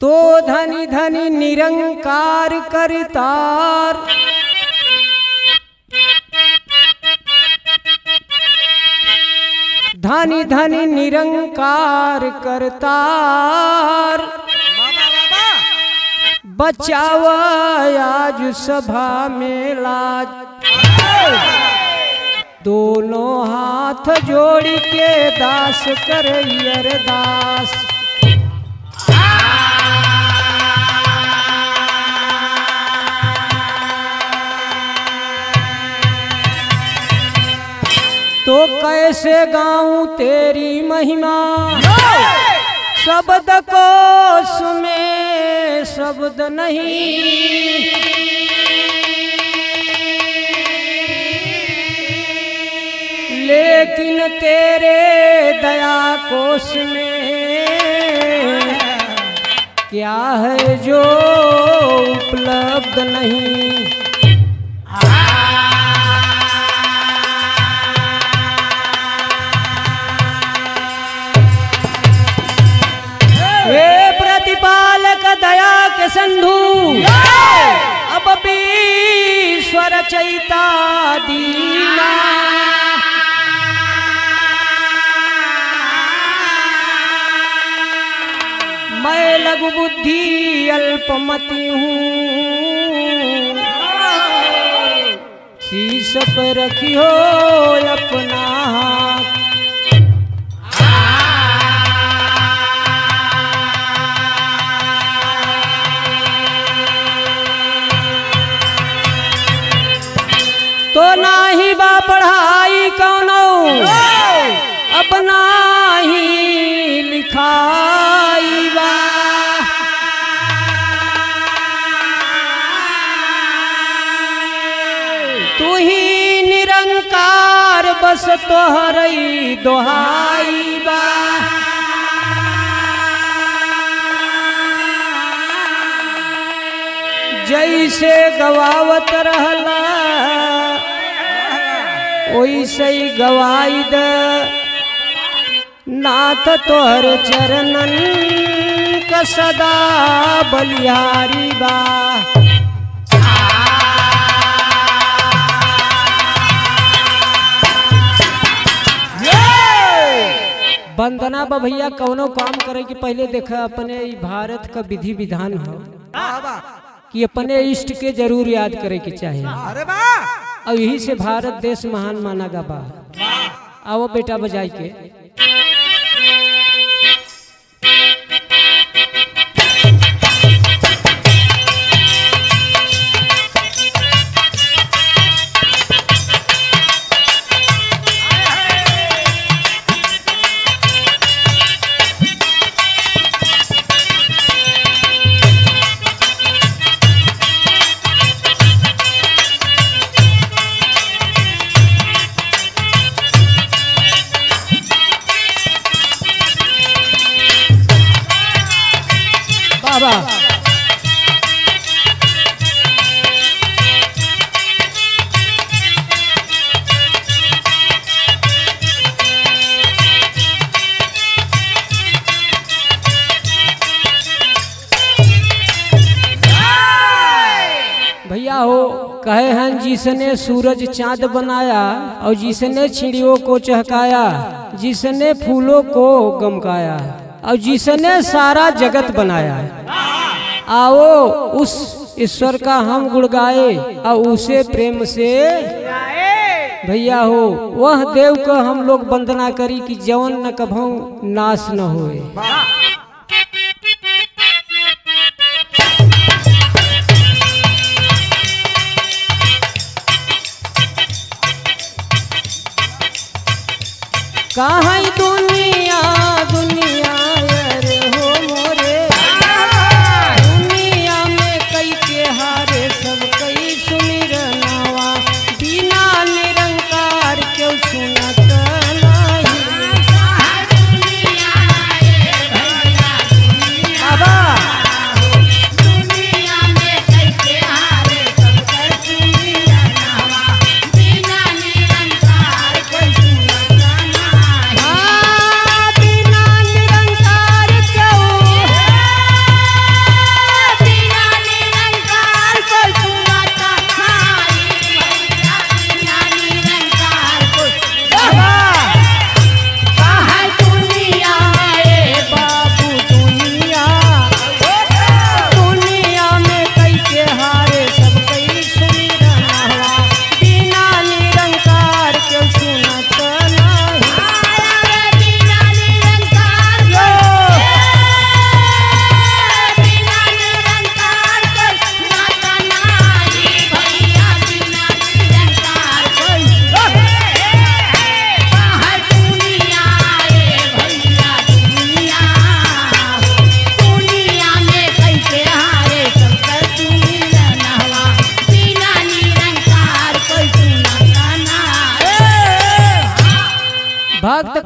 तो धनी धनी निरंकार करतार, धनी धनी निरंकार करतार, बचाव आज सभा में लाज। दोनों हाथ जोड़ के दास कर अरदास। तो कैसे गाऊं तेरी महिमा, शब्द कोश में शब्द नहीं। लेकिन तेरे दया कोश में क्या है जो उपलब्ध नहीं। हे प्रतिपालक दया के सिंधु, अब भी ईश्वर चैता दीना। मैं लघु बुद्धि अल्पमति हूँ, शीश पर रखियो अपना हाथ। तो नाही बा पढ़ाई कौनो, अपना ही लिखाई बा। तू ही निरंकार बस तोहरई दोहाई बा। जैसे गवावत रहला वैसे ही गवाई द, नाथ तोहर चरणन का सदा बलिहारी बा। वंदना बा भैया। कौनो काम करे कि पहले देखा अपने भारत का विधि विधान हो कि अपने इष्ट के जरूर याद करे के चाहिए। और यही से भारत देश महान माना गा बा। आओ बेटा बजाई के। बाबा भैया हो, कहे हैं जिसने सूरज चांद बनाया और जिसने चिड़ियों को चहकाया, जिसने फूलों को गमकाया और जिसने सारा जगत बनाया। आओ उस ईश्वर का हम गुण गाए और उसे प्रेम से भैया हो, वह देव को हम लोग वंदना करी कि जवन न कभू नाश न होए। कहाँ दुनिया दुनिया रे हो मोरे, दुनिया में कई के हारे सब कई सुमिर नावा। बिना निरंकार क्यों सुनत नहीं।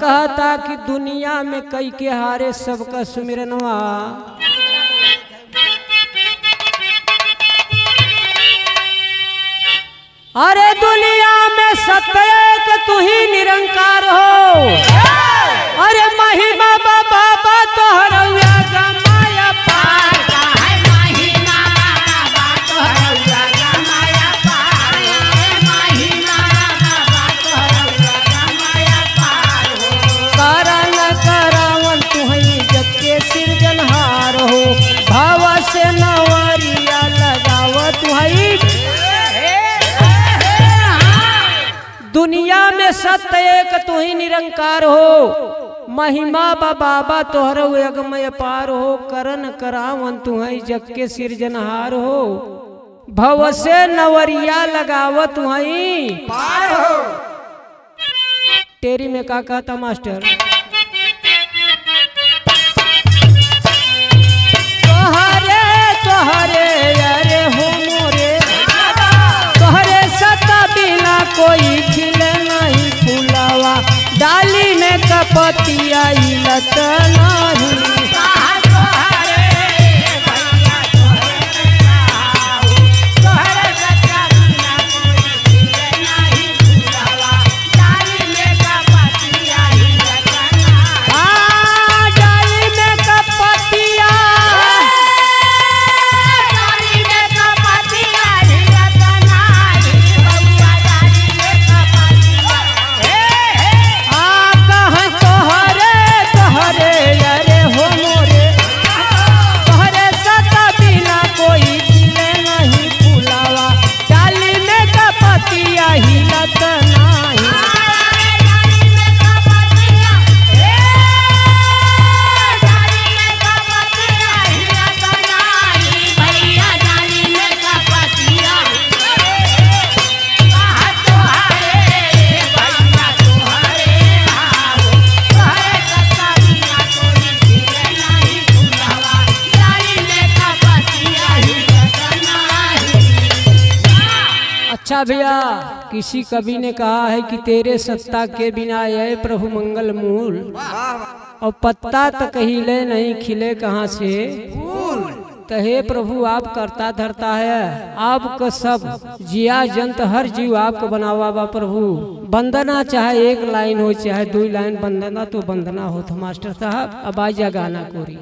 कहता कि दुनिया में कई के हारे सबका सुमिरनवा। अरे दुनिया में सत्य तू ही निरंकार हो। अरे महिमा बाबा तोहरौया गमाया पार। महिमा बाबा तोहरौया गमाया पार। महिमा बाबा तोहरौया गमाया पार हो। कारण करावन तू ही जग के सिरजनहार हो। भाव से नवरिया लगाव तू ही। दुनिया में सत्य एक तू ही निरंकार हो। महिमा बाबा तोहर यज्ञमय पार हो। करन करावन तू ही जग के सिरजनहार हो। भव से नवरिया लगाव तू ही पार हो। तेरी में का कहता मास्टर। तोहरे तोहरे अरे हो मोरे। तोहरे सता बिना कोई खिले नहीं फुलावा। डाली में कपतिया हिलत नहीं। अच्छा भैया, किसी कवि ने कहा है कि तेरे सत्ता के बिना ये प्रभु मंगल मूल। और पत्ता तो कहीं ले नहीं खिले कहाँ से। तो हे प्रभु आप करता धरता है। आपका सब जिया जंत हर जीव आपको बनावा बा प्रभु। वंदना चाहे एक लाइन हो चाहे 2 लाइन वंदना तो वंदना हो। तो मास्टर साहब अब आ जा गाना कोरी।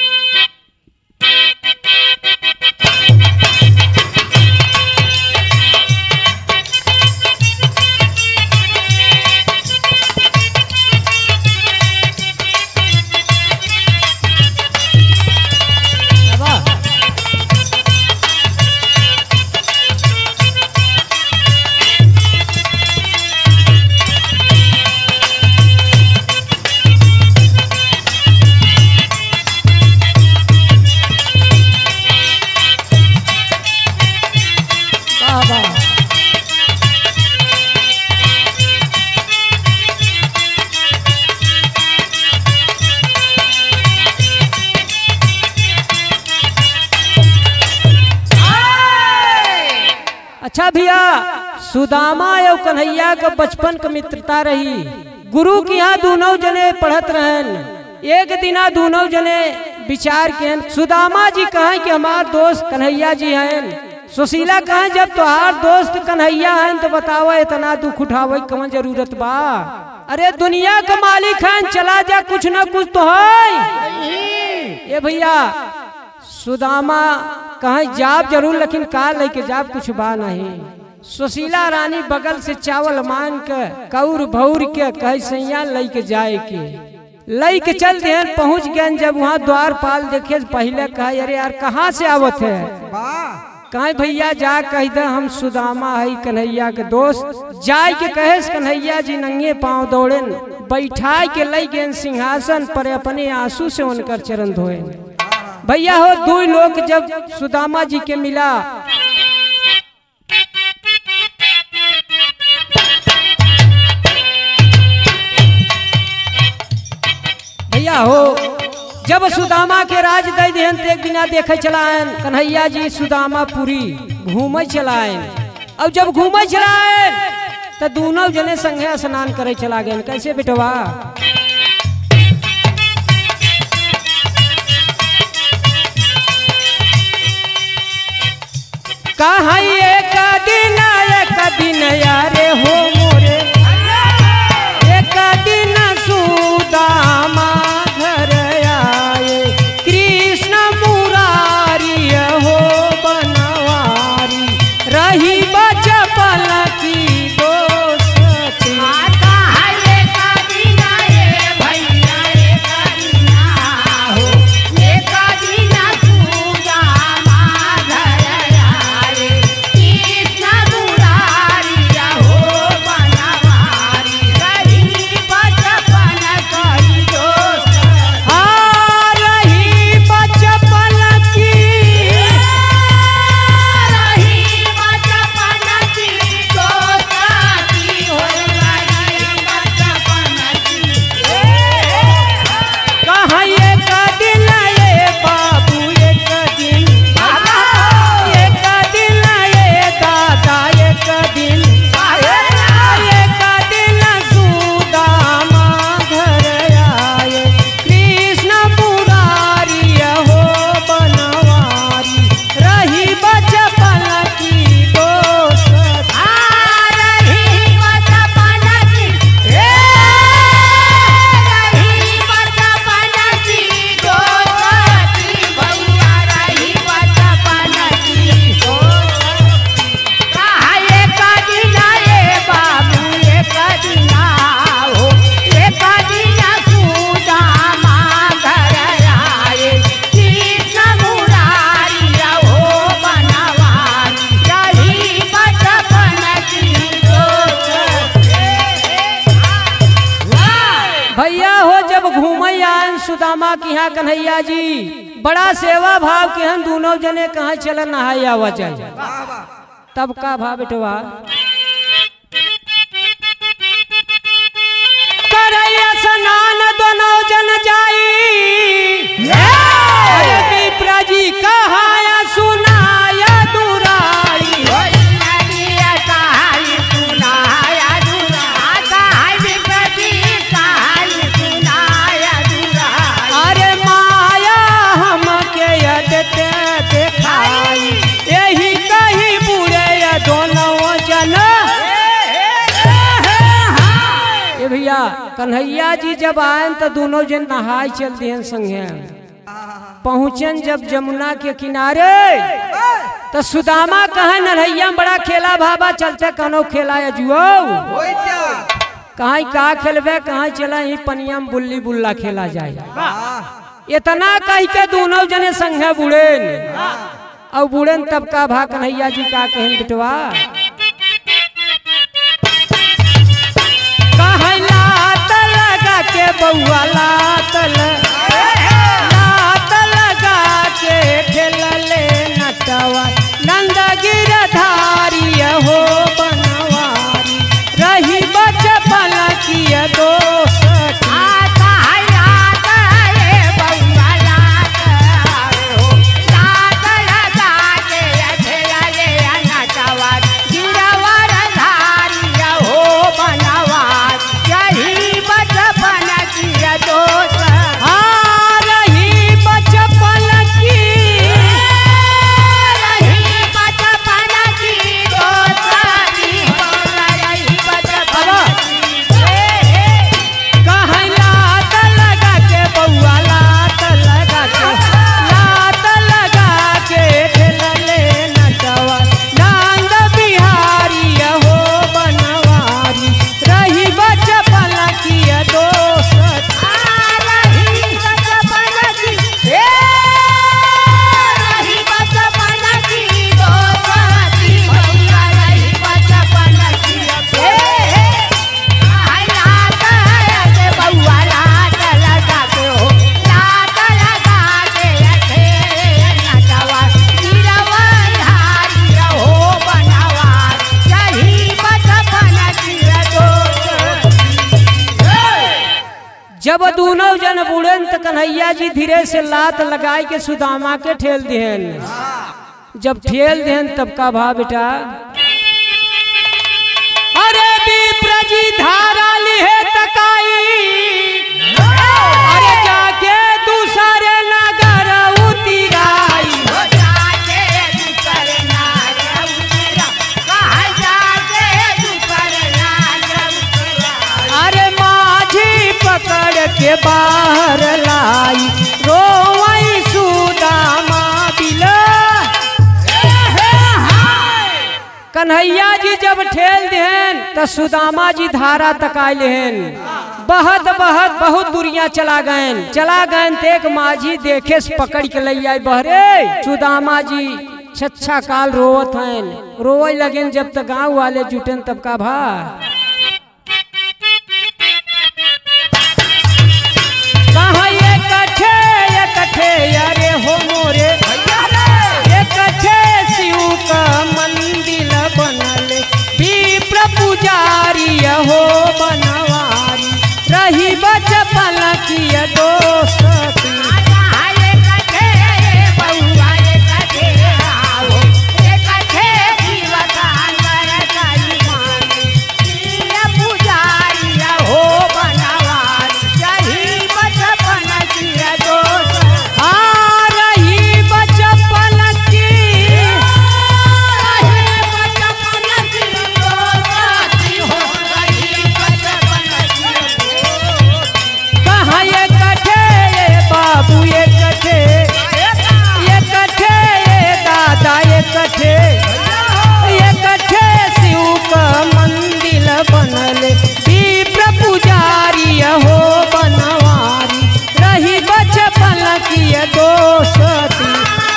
अच्छा भैया, सुदामा और कन्हैया का बचपन का मित्रता रही। गुरु के यहाँ दोनों जने पढ़त रहन। एक दिना दोनों जने विचार के सुदामा जी कहें कि हमार दोस्त कन्हैया जी हैं। सुशीला कहें जब तुहार दोस्त कन्हैया हैं तो बताओ इतना दुख उठावे कौन जरूरत बा। अरे दुनिया का मालिक हैं, चला जा कुछ न कुछ तो है। ये भैया सुदामा कहीं जाब जरूर लेकिन का लेके जाब कुछ बा नहीं। सुशीला रानी बगल से चावल मांग के कौर भौर के कहे सैया लेके जाए के लेके चल दे। पहुंच गए जब वहाँ द्वार पाल देखे पहले कहे अरे यार कहाँ से आवत है। कहे भैया जा कह दे हम सुदामा है कन्हैया के दोस्त। जाय के कहे कन्हैया जी नंगे पाँव दौड़े बैठा के ले गए सिंहासन पर अपने आंसू से उनकर चरण धोए। भैया हो 2 लोग जब सुदामा जी के मिला। भैया हो जब सुदामा के राज दे देहन एक दिना देखे चलायन कन्हैया जी सुदामा पूरी घूमे चलायन। अब जब घूमे चलायन तो दोनों जने संगे स्नान करे चला गए। कैसे बेटवा? कहा एक दिन यारे हो मोरे, एक दिन सुदामा घर आए, कृष्ण मुरारी हो बनवारी, रही बचपन की दोस्ती। भैया हो जब घूमई आयन सुदामा की यहाँ कन्हैया जी, बड़ा सेवा भाव के हम दोनों जने कहाँ चल नहाई आवा जाए। तब का भाव बेटवा? करैया स्नान दोनों जन जाई, अरे विप्र जी कहाया सुनाया दुराई, अरे माया हमके यदते देखाई, यही कही बुरे दोनों जन। ये भैया कन्हैया जी जब आए तो दोनों जन नहाई चल दिए संगे। पहुँचन जब जमुना के किनारे तो सुदामा कहे नरहैया बड़ा खेला भाबा, चलते कनो खेला या जुओ, कहाँ का खेलबे, कहाँ चला ही पनिया में बुल्ली बुल्ला खेला जाए। इतना कह के दोनों जने संगे बुड़ेन और बुड़ेन। तब का भा कन्हैया जी का कहन बिटवा? लात लगा के बउआ लात लगा के ठेलले नटवा, नंद गिरधारी हो बनवारी, रही बचपन की दोस्त। जब दोनों जन बुड़न तो कन्हैया जी धीरे से लात लगाई के सुदामा के ठेल दिहन। जब ठेल दिहन तब का भा बेटा? अरे धारा लिहे तकाई अरे जाके दूसरे नगर उतिराई अरे माझी पकड़ के बाहर लाई रोवई सुदामा बिला कन्हैया जी जब ठेल देहन तो सुदामा जी धारा तकाय लेहन बहत बहत बहुत दूरियां चला गए तेक माझी देखे से पकड़ के लई आई बहरे सुदामा जी छच्छा काल रोवत हैं रोवे लगेन जब तक गांव वाले जुटेन तब का भा कहाँ ये कठे अरे हो मोरे ये कठे शिव का मंदिर बनल विप्र पुजारी हो बनवारी रही बचपन की दोस्ती ये कठे शिव का मंदिर बनल विप्र पुजारी हो बनवारी रही बचपन की दोस्ती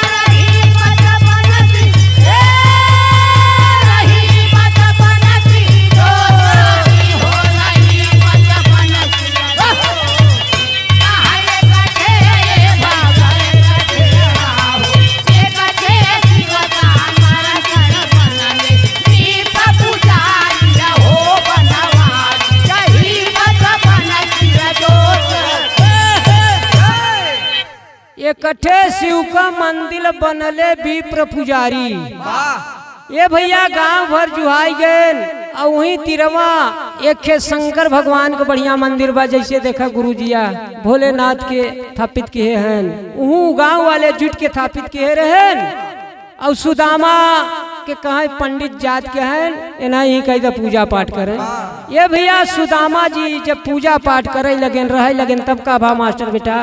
इकट्ठे शिव का मंदिर बनले विप्र पुजारी ये भैया गांव भर जुहाई गए और वहीं तिरवा एक शंकर भगवान के बढ़िया मंदिर बा जैसे देखा गुरुजिया भोलेनाथ के स्थापित किए हैं वह गांव वाले जुट के स्थापित किए रहन और सुदामा के कहा पंडित जात के हैं एना ही कहीं पूजा पाठ करें ये भैया सुदामा जी जब पूजा पाठ करे लगेन रहे लगेन तब का भा मास्टर बेटा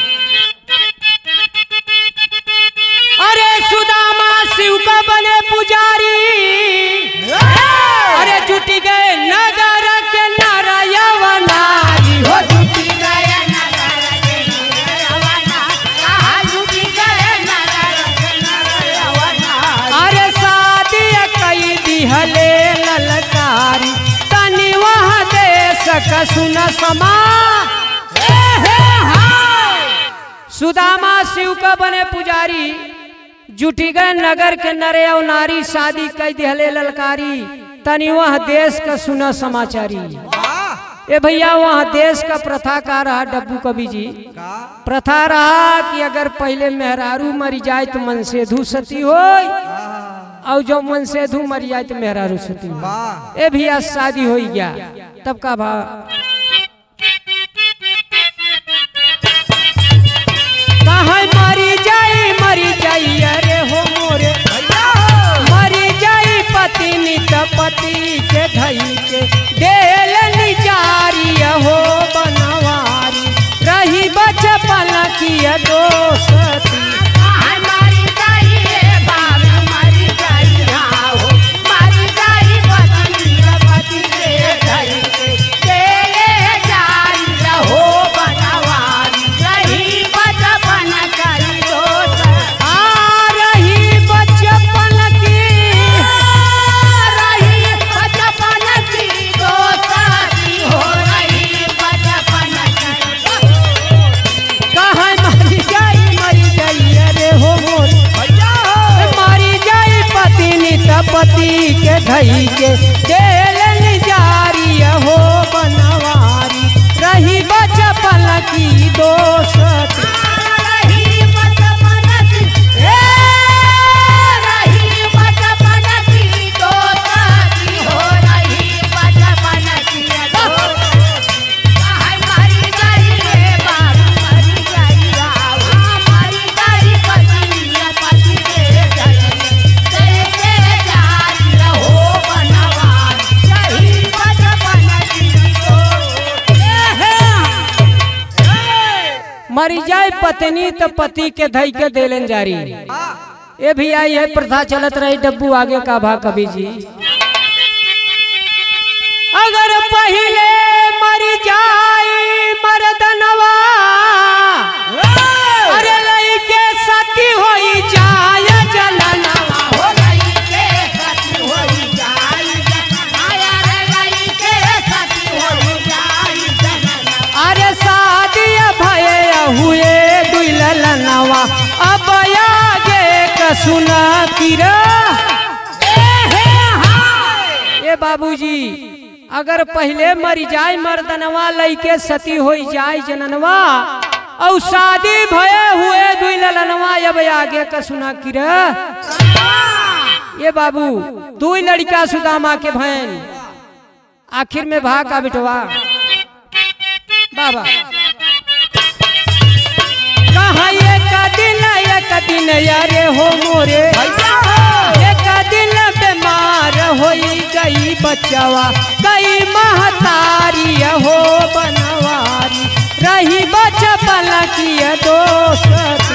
अरे सुदामा शिव का बने पुजारी अरे जुटी गए नगर के नारायवनारी हो जुटी गए नगर के नारायवनारी अरे शादी कई दिहले ललकारी तनी वहाँ देश का सुन समा सुदामा शिव का बने पुजारी जुटी गए नगर के नरे और नारी शादी कई दिहले ललकारी तनी वह देश का सुना समाचारी ए भैया वहाँ देश का प्रथा का रहा डब्बू कवि जी प्रथा रहा कि अगर पहले मेहरारू मरी जाए तो मनसेधु सती हो और जो मनसेधु मरी जाए तो मेहरारू सती हो ए भैया शादी हो गया तब का भा मरी जाई अरे हो मोरे मरी जाई पति नित पति के धई के देल निजारी हो बनवारी रही बचपन की दोस्ती पति के धई के देल निजारी हो बनवारी रही बचपन की दोस्ती पत्नी तो पति के धई के देलन जारी। ये भी आई है प्रथा चलत रही डब्बू आगे का भा कभी जी। अगर पहले मर जाई मर्दनवा अरे लइके सती होई जाय जलनवा हो लइके सती होई जाई जलनवा रे लइके सती होई जाई जलनवा। अरे शादी भये हुए दुल्हनवा अब आगे का सुना किरा। ए बाबूजी अगर पहले मर जाए मर्दनवा लइके सती होई जाए जननवा और शादी भये हुए दुल्हनवा अब आगे का सुना किरा। ये बाबू दो लड़का सुदामा के बहन आखिर में भा का बिटवा बाबा कहा एक दिन यारे हो मोरे एक दिन बीमार होई गई बचवा कई महतारी हो बनवारी रही बचपन की दोस्त।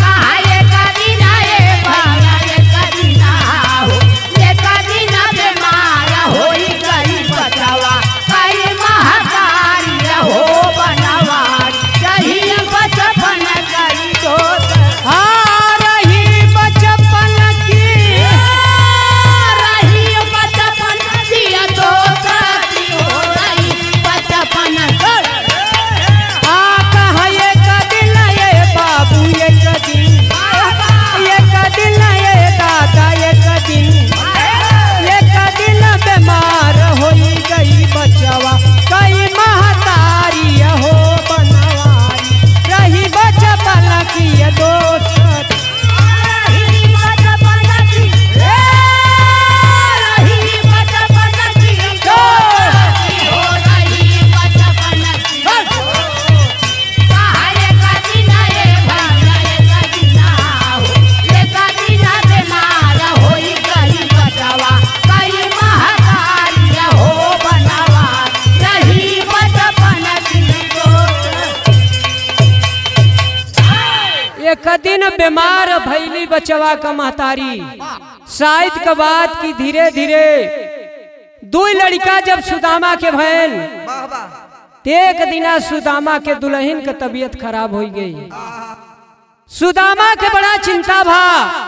एक दिन बीमार भैली बचवा का महतारी शायद के बाद की धीरे धीरे दो लड़का जब सुदामा के बहन एक दिना सुदामा के दुल्हन के तबीयत खराब हो गई। सुदामा के बड़ा चिंता भा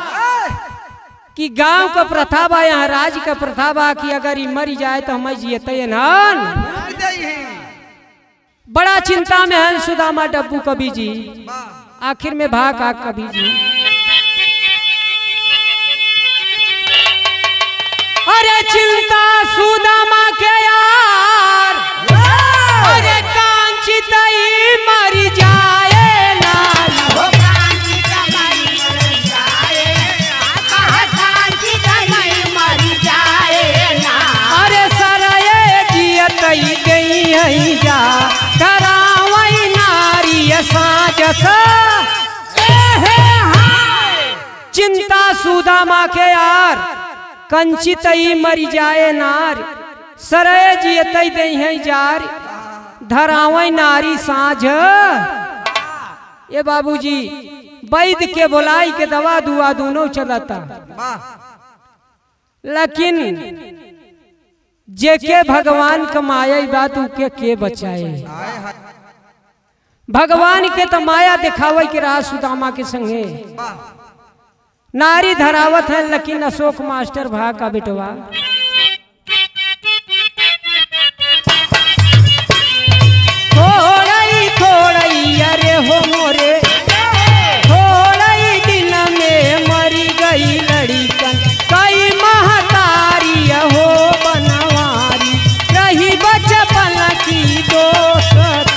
कि गांव का प्रथा बा यहाँ राज का प्रथा बा कि अगर ये मरी जाए तो हम जियते नन। बड़ा चिंता में है सुदामा डब्बू कवि जी। आखिर में भाग आ कवि जी अरे चिंता सुदामा के यार अरे कांची तई मरी जाए अरे सरये जियत गई जा करावई नारी साँझ चिंता सुदामा के यार कंचितई मरी जाए नार सरय जियतई दई है जार धरावई नारी साँझ। ये बाबूजी वैद्य के बोलाई के दवा दुआ दोनों चलता लेकिन जेके भगवान कमाए बात उके के बचाए। भगवान के तो माया दिखावे के रहा सुदामा के संगे नारी धरावत है लेकिन अशोक मास्टर भा का बिटवा थोड़ई थोड़ई अरे हो मोरे थोड़ई दिन में मरी गई लड़ीकन कई महतारी हो बनवारी रही बचपन की दोस्त।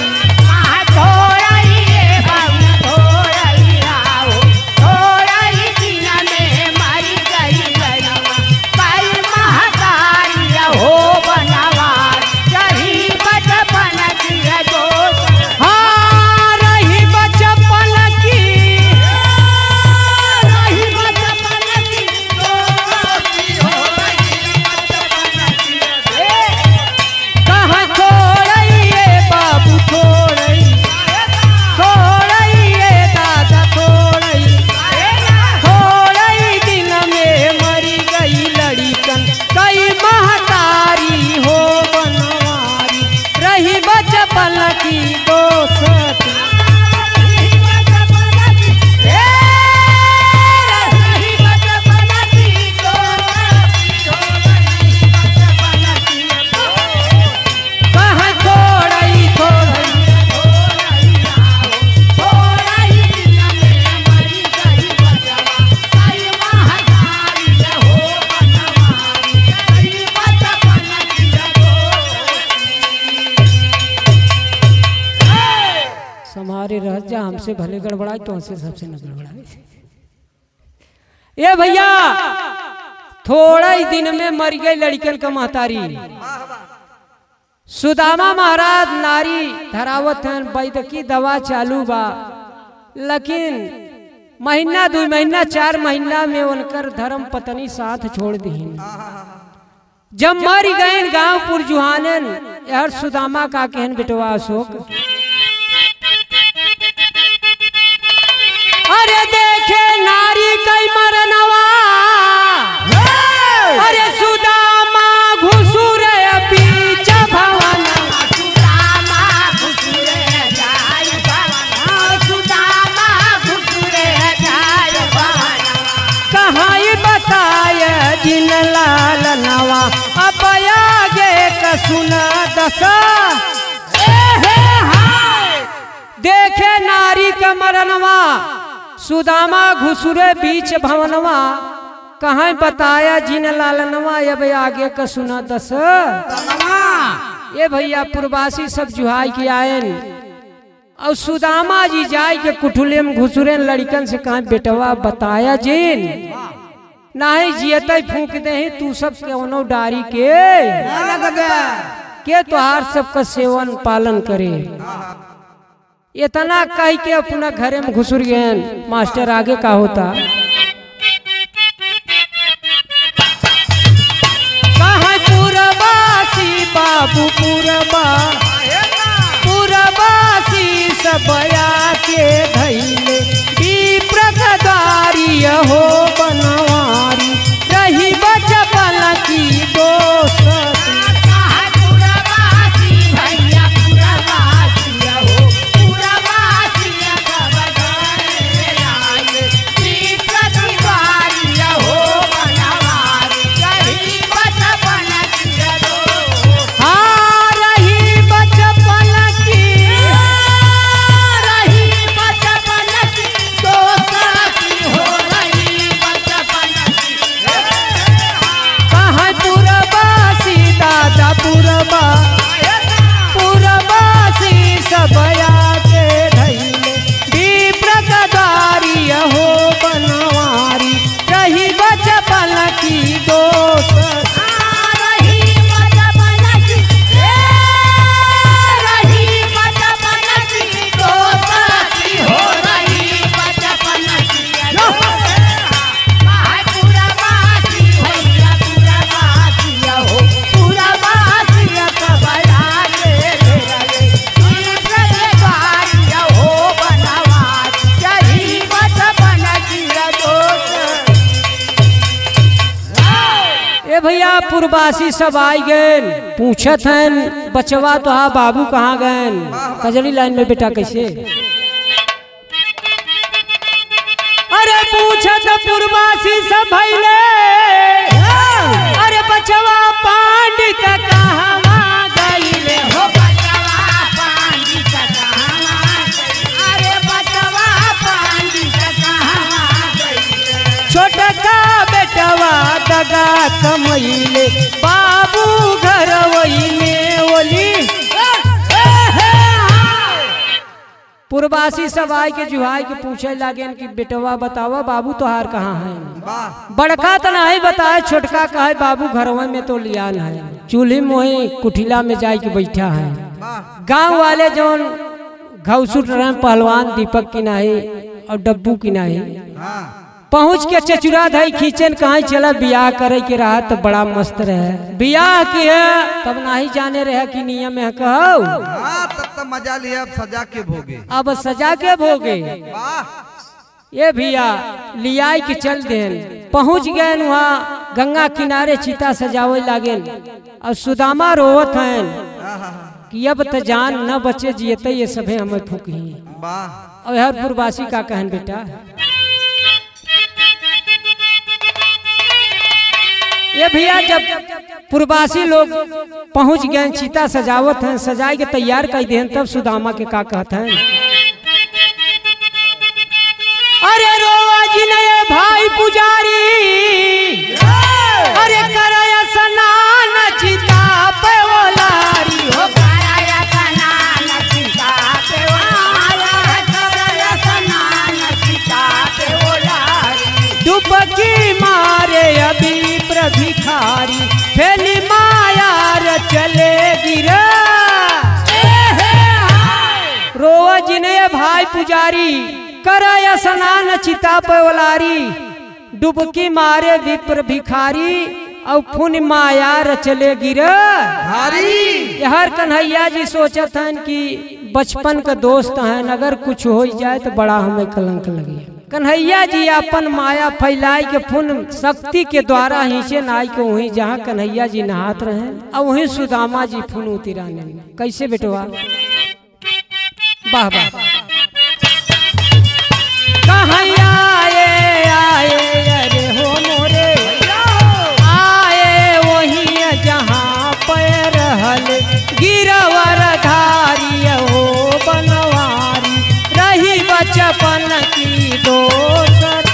हमसे भले गड़बड़ाए तो हमसे सबसे न गड़बड़ाए। ये भैया थोड़ा ही दिन में मर गई लड़कन का महतारी। सुदामा महाराज नारी धरावत हैं, वैद्य की दवा चालू बा, लेकिन महीना 2 महीना 4 महीना में उनकर धर्म पत्नी साथ छोड़ दी। जब मर गए गांवपुर जुहानन यार सुदामा का कहन बेटवा अशोक, अरे देखे नारी कई मरनवा, अरे सुदामा घुसुरे बीच भवन, सुदामा घुसुरे जाय भवन, सुदामा घुसुरे जाय भवन। कहाँ बताए जिन लाल नवा, अब आगे का सुना दशा। देखे नारी का मरनवा, सुदामा घुसुरे बीच भवनवा, कहाँ बताया जिन लालनवा, अब आगे का सुना दस। ये भैया पूर्वासी सब जुहाई के आयन और सुदामा जी जाय के कुठुले में घुसुरे लड़कन से कहा बेटवा बताया जिन नहीं जियत फूक दे तू सब के डारी के तोहार सबका सेवन पालन करे। इतना कह के अपना घरे में घुसुर गए। मास्टर आगे का होता, कहाँ पूरबासी बाबू पूरबासी सब आके धैले, विप्रदारी हो बनवारी, रही बचपन की दोस्त। भैया पूर्वासी सब आई गए, पूछत हैं बचवा तो हाँ बाबू कहाँ गए। कजरी लाइन में बेटा कैसे, अरे पूछत पूर्वासी सब भैले, अरे बचवा पंडित कहाँ गईले हो, बचवा पंडित कहाँ गईले, अरे बचवा पंडित कहाँ गईले। छोटका बेटवा दगा कमैले, बाबू घर वही में ओली। पूर्वासी सब आय के जुहाई के पूछे लगे कि बेटवा बतावा बाबू तोहार कहाँ है। बड़का तो नहीं बताए, छोटका कहे बाबू घरवा में तो लियान है, चूल्ही मोही कुठिला में जाए के बैठा है। गांव वाले जोन घावसुट रहे पहलवान दीपक की नाही और डब्बू की नाही, पहुँच के चचुरा धई खींचन कहाँ चला बियाह करे के रहा तो बड़ा मस्त रहे। बियाह की है तब नहीं जाने रहे कि नियम है कहो, तब तो मजा लिया, अब सजा के भोगे, अब सजा के भोगे। ये भैया लिया के चल दे, पहुँच गए वहाँ गंगा किनारे चिता सजावे लागे और सुदामा रोवत हैं कि अब तो जान न बचे जियते ये सभे हमें फूकी। और हर पूर्वासी का कहन बेटा, ये भैया जब पूर्वासी लोग पहुंच गए चिता सजावत हैं, सजाए के तैयार कर दे, तब सुदामा के का कहते हैं, अरे रोवा जी ने भाई पुजारी, अरे करया स्नान चिता पे ओलारी हो, करया स्नान चिता पे ओलारी, करया मारे अभी प्रभिखारी फेली माया चले गिरा रोवा जिने भाई पुजारी करा स्नान चिता पवलारी डुबकी मारे विप्र भिखारी और फुन माया चले गिरा भारी हर कन्हैया जी सोचत हन कि बचपन का दोस्त हैं अगर कुछ हो जाए तो बड़ा हमें कलंक लगी। कन्हैया जी अपन माया फैलाई के फुन शक्ति के द्वारा हिंचे नाई के वहीं जहाँ कन्हैया जी नहात रहे और वहीं सुदामा जी फुन उतिराने कैसे बेटवा वाह वाह कन्हैया आए अरे हो मोरे आए वहीं जहाँ पैर रहल गिरवर धारी हो बनवारी रही बचपन की दोस्ती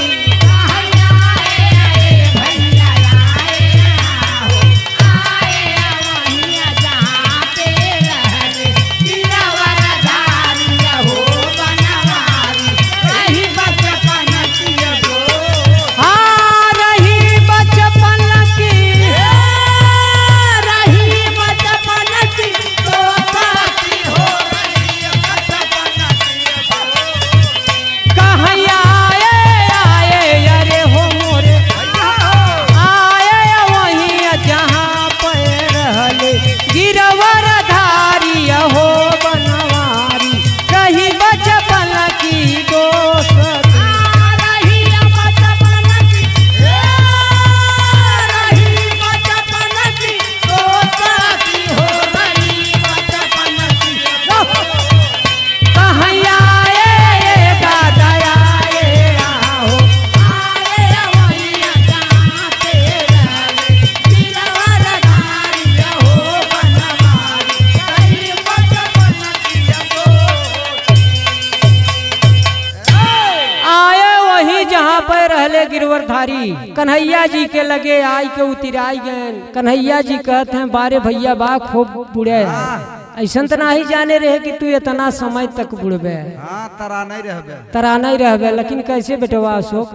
गिरवरधारी कन्हैया जी के लगे आई के उतिराई गए। कन्हैया जी कहते हैं बारे भैया बा खूब बुढ़े ऐसा तो नहीं जाने रहे कि तू इतना समय तक बुढ़बे तरा नहीं रहबे लेकिन कैसे बेटवा अशोक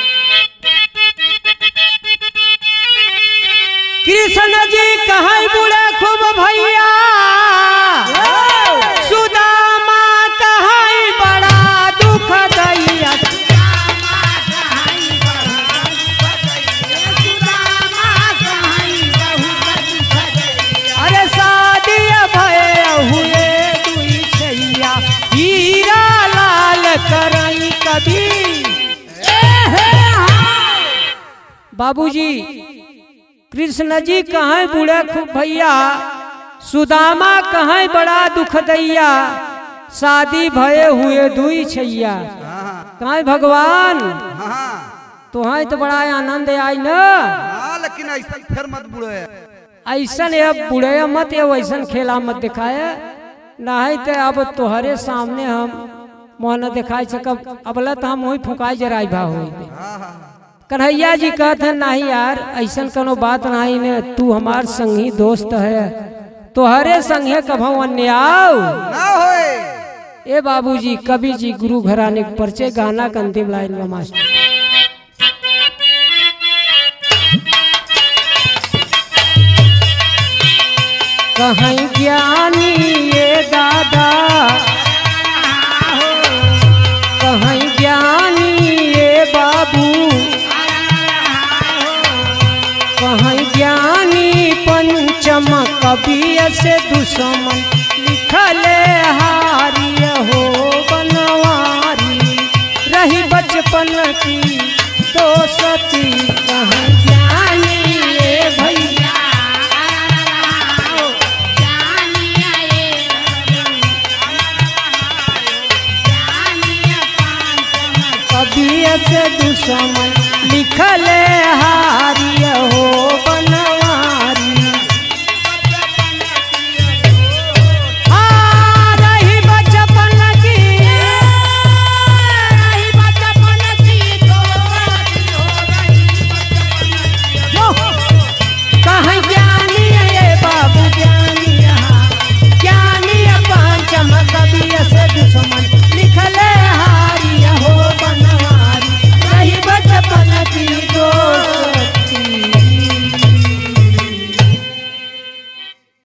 कृष्ण जी कहाँ बुढ़े खूब भैया सुदामा कहाँ बड़ा दुख दैया करई कभी बाबूजी कृष्ण जी कहाँ बूढ़े खूब भैया सुदामा कहाँ बड़ा दुख दैया शादी भये हुए दुई छैया कहाँ भगवान तो तो बड़ा आनंद आई न लेकिन ऐसा फिर मत बुढ़े ऐसा बुढ़े मत वैसा खेला मत दिखाए नहीं तो अब तोहरे सामने हम मोहन दिखाई सकब अबला तो हम वही फुकाई जराई भा हो कन्हैया जी कहते नहीं यार ऐसा कोनो बात नहीं ने तू हमार संगी दोस्त है तोहरे संगे कभू अन्याय ना होए। ए बाबूजी कवि जी गुरु घराने के परिचय गाना का अंतिम लाइन में मास्टर कहीं ज्ञानी ये दादा कहीं ज्ञानी ये बाबू कहीं ज्ञानी पंचम कवि से दुश्मन लिखले हारी हो बनवारी रही बचपन की दोस्ती कहीं ज्ञानी ये भैया कवि से दुश्मन लिखले